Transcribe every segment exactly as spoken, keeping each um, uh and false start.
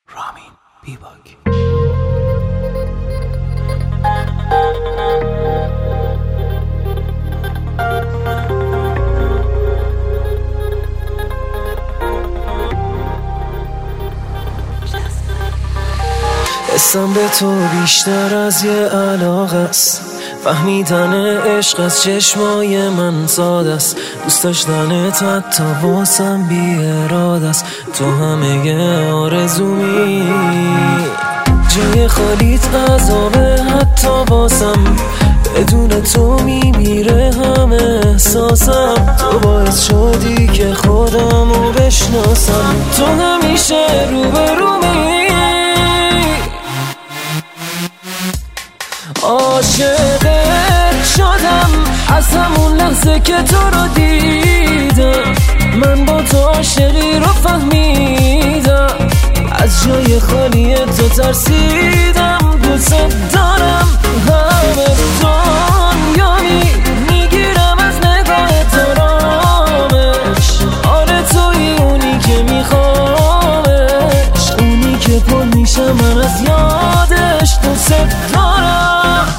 رامین بیباک. حسم به تو بیشتر از یه علاقه است، فهمیدن عشق از چشمای من ساده است، دوست داشتنت حتی واسم بی اراده است، تو همه آرزومی جای خالیت عذابه، حتی واسم بدون تو میمیره همه احساسم، تو باعث شدی که خودمو بشناسم، تو همیشه روبرومی، عاشقت شدم از همون لحظه که تو رو دیدم، من با تو عاشقی رو فهمیدم، از جای خالی تو ترسیدم، دوست دارم همه دنیا میگیرم از نگاه تو رامش، آره توی اونی که میخوامش، اونی که پر میشه من از یادش، دوست دارم.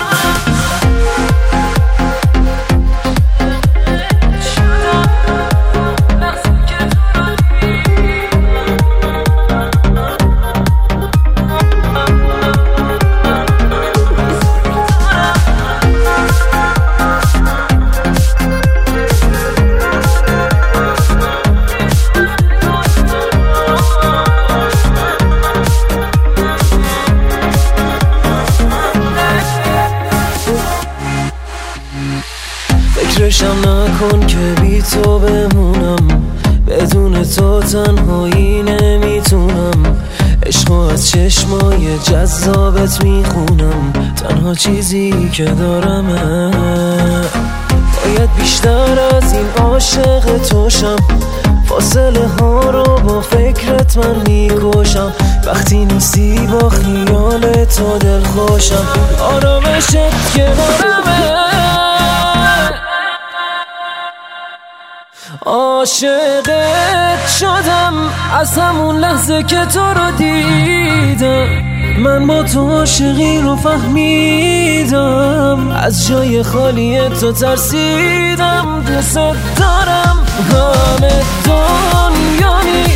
فکرشم نکن که بی تو بمونم، بدون تو تنهایی نمیتونم، عشقو از چشمای جذابت میخونم، تنها چیزی که دارمه، باید بیشتر از این عاشق توشم، فاصله ها رو با فکرت من میکشم، وقتی نیستی با خیال تو دل خوشم، آرامشت کنارمه، عاشقت شدم از همون لحظه که تو رو دیدم، من با تو عاشقی رو فهمیدم، از جای خالی تو ترسیدم، دوست دارم همه دنیا